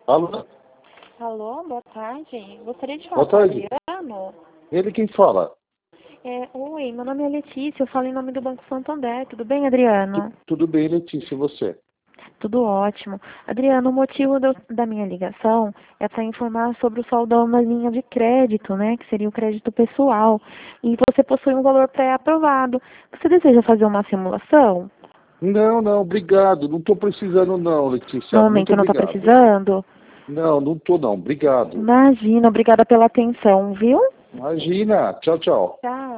Alô? Alô, boa tarde. Gostaria de falar Boa com o tarde. Adriano. Ele quem fala? Oi, meu nome é Letícia, eu falo em nome do Banco Santander. Tudo bem, Adriano? Tudo bem, Letícia, e você? Tudo ótimo. Adriano, o motivo da minha ligação é para informar sobre o saldão na linha de crédito, né? Que seria o crédito pessoal. E você possui um valor pré-aprovado. Você deseja fazer uma simulação? Não, não, obrigado. Não estou precisando não, No Letícia. Muito momento não está obrigado. precisando? Não, não estou não. Obrigado. Imagina, obrigada pela atenção, viu? Imagina. Tchau, tchau. Tchau.